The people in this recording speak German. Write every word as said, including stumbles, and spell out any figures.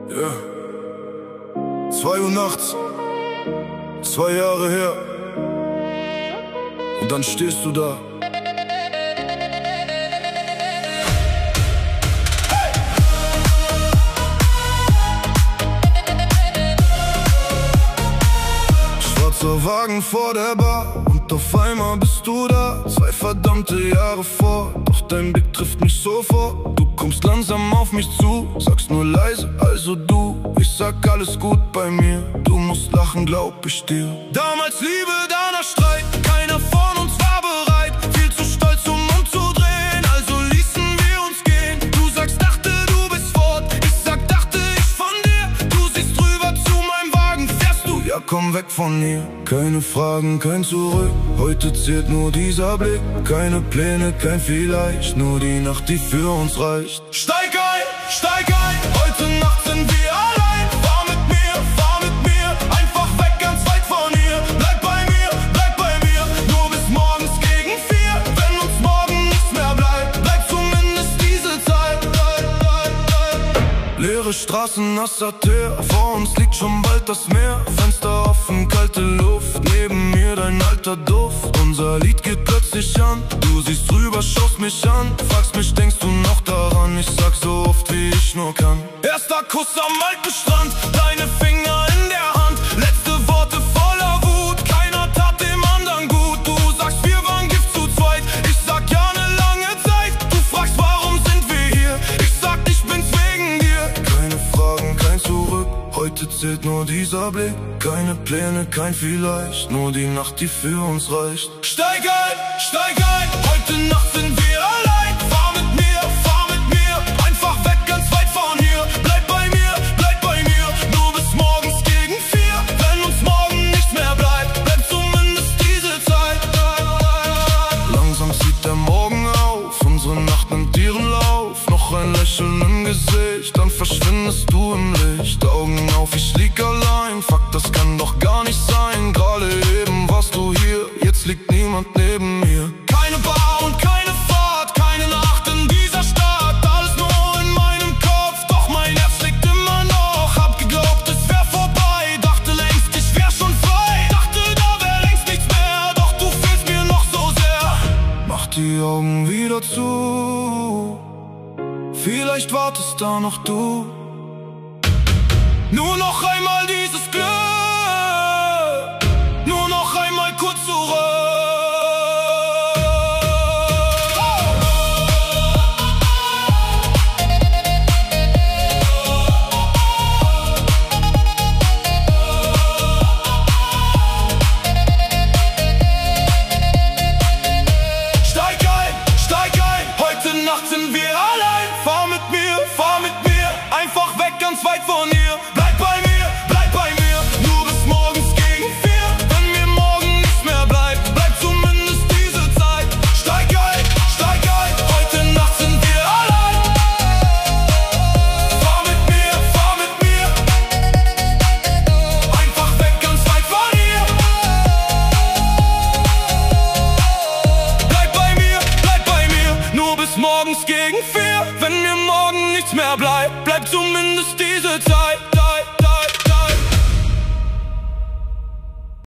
Ja. Zwei Uhr nachts, zwei Jahre her. Und dann stehst du da. Schwarzer Wagen vor der Bar und auf einmal bist du da. Zwei verdammte Jahre vor, doch dein Blick trifft mich sofort. Du kommst langsam auf mich zu, sagst nur leise, also du. Ich sag alles gut bei mir, du musst lachen, glaub ich dir. Damals Liebe, danach Streit, keiner von uns war bereit. Viel zu stolz, um umzudrehen, also ließen wir uns gehen. Du sagst, dachte, du bist fort, ich sag, dachte ich von dir. Du siehst rüber zu meinem Wagen, fährst du, ja komm weg von hier. Keine Fragen, kein Zurück, heute zählt nur dieser Blick. Keine Pläne, kein Vielleicht, nur die Nacht, die für uns reicht. Steig ein, steig ein, heute Nacht sind wir allein. Fahr mit mir, fahr mit mir, einfach weg, ganz weit von hier. Bleib bei mir, bleib bei mir, nur bis morgens gegen vier. Wenn uns morgen nichts mehr bleibt, bleibt zumindest diese Zeit. Leere Straßen, nasser Teer, vor uns liegt schon bald das Meer. Fenster offen, kalte Luft, neben mir dein alter Duft. Unser Lied geht plötzlich an, du siehst rüber, schaust mich an. Fragst mich, denkst du noch daran? Ich sag so oft, wie ich nur kann. Erster Kuss am alten Strand, deine Finger in der Hand. Letzte Worte voller Wut, keiner tat dem anderen gut. Du sagst, wir waren Gift zu zweit, ich sag ja ne lange Zeit. Du fragst, warum sind wir hier? Ich sag, ich bin's wegen dir. Keine Fragen, kein Zurück, heute zählt nur dieser Blick. Keine Pläne, kein Vielleicht, nur die Nacht, die für uns reicht. Steig ein, steig ein, heute Nacht sind wir allein. Fahr mit mir, fahr mit mir, einfach weg, ganz weit von hier. Bleib bei mir, bleib bei mir, nur bis morgens gegen vier. Wenn uns morgen nichts mehr bleibt, bleibt zumindest diese Zeit. Langsam zieht der Morgen auf, unsere Nacht nimmt ihren Lauf. Noch ein Lächeln im Gesicht, dann verschwindest du im Licht. Augen auf, ich lieg allein, fuck, das kann doch gar nicht sein. Gerade eben warst du hier, jetzt liegt niemand neben mir. Keine Bar und keine Fahrt, keine Nacht in dieser Stadt. Alles nur in meinem Kopf, doch mein Herz liegt immer noch. Hab geglaubt, es wär vorbei, dachte längst, ich wär schon frei. Dachte, da wär längst nichts mehr, doch du fehlst mir noch so sehr. Mach die Augen wieder zu, vielleicht wartest da noch du. Nur noch einmal dieses Glück, nur noch einmal kurz zurück. Steig ein, steig ein, heute Nacht sind wir allein. Fahr mit mir, fahr mit mir, einfach weg, ganz weit von hier. Bleib bei mir, bleib bei mir, nur bis morgens gegen vier. Wenn mir morgen nichts mehr bleibt, bleibt zumindest diese Zeit. Steig ein, steig ein, heute Nacht sind wir allein. Fahr mit mir, fahr mit mir, einfach weg, ganz weit von hier. Bleib bei mir, bleib bei mir, nur bis morgens gegen vier. Wenn mir morgen nichts mehr bleibt, bleibt zumindest die